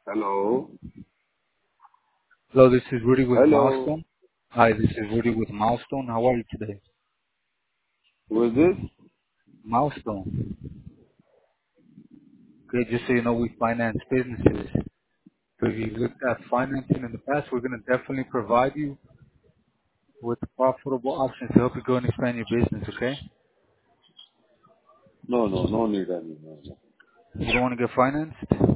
Hello. Hello, this is Rudy with Hello. Milestone. Hi, this is Rudy with Milestone. How are you today? Who is this? Milestone. Okay, just so you know, we finance businesses. So if you looked at financing in the past, we're going to definitely provide you with profitable options to help you grow and expand your business, okay? No, no, no need any. No, no. You don't want to get financed?